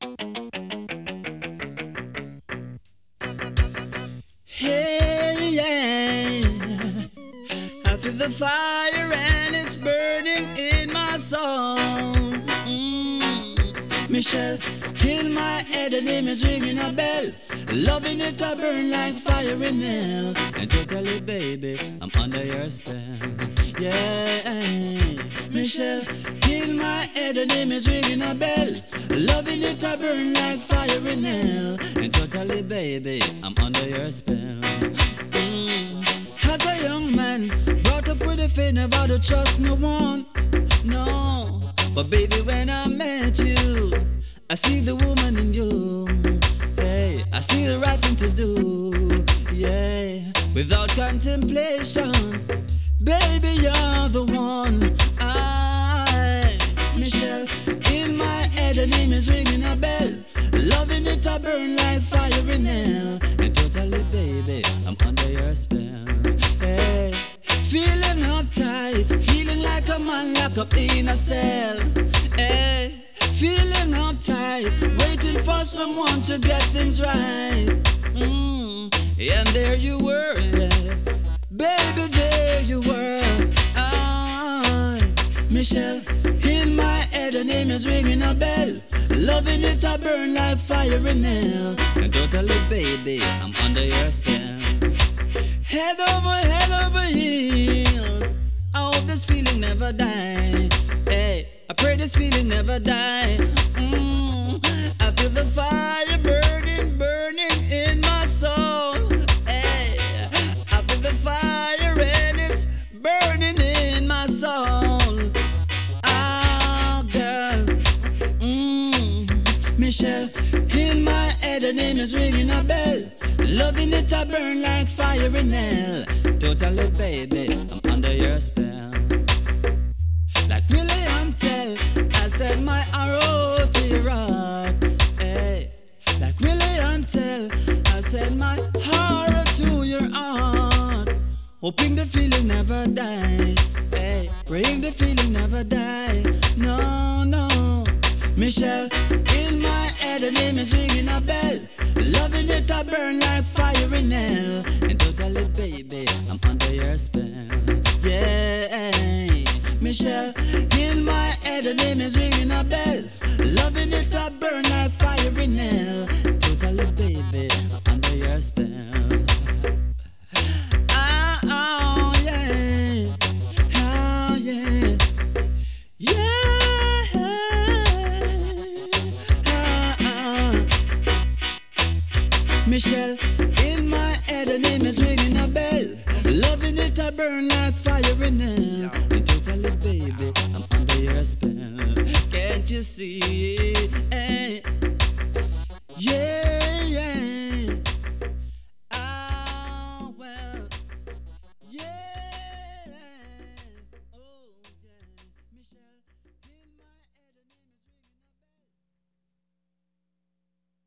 Hey, yeah. I feel the fire and it's burning in my soul. Michelle, kill my head, the name is ringing a bell. Loving it, I burn like fire in hell. And totally, baby, I'm under your spell. Yeah, Michelle, kill my head, the name is ringing a bell. Loving it, I burn like fire in hell. And totally, baby, I'm under your spell. As a young man, brought up with a faith never to trust no one, no. But baby, when I met you, I see the woman in you. Hey, I see the right thing to do. Yeah, without contemplation, baby, you're the one. Michelle, in my head, the name is ringing a bell. Loving it, I burn like fire in hell. And totally, baby, I'm under your spell. Hey, feeling uptight, feeling like a man locked up in a cell. Hey, feeling uptight, waiting for someone to get things right. And there you were, yeah. Baby, there you were. Michelle, in my head, the name is ringing a bell. Loving it, I burn like fire in hell. And totally, baby, I'm under your spell. Head over heels. I hope this feeling never die. Hey, I pray this feeling never die. I feel the fire burning, burning in my soul. Hey, I feel the fire and it's burning in my soul. Oh, girl. Michelle, in my head, the name is ringing a bell. Loving it, I burn like fire in hell. Totally, baby, I'm under your spell. Like William Tell, I set my arrow to your heart. Hey, like William Tell, I set my arrow to your heart. Hoping the feeling never die. Hey, praying the feeling never die. No, no. Michelle, in my head, the name is ringing a bell. Loving it, I burn like fire in hell. And totally, baby, I'm under your spell. Yeah, Michelle, in my head, the name is ringing a bell. Loving it, I burn like fire in hell. Totally, baby, I'm under your spell. Oh, yeah. Oh, yeah. Yeah. Michelle, in my head, the name is ringing a bell. Loving it, I burn like fire in hell. And totally, baby, I'm under your spell. Can't you see? Hey.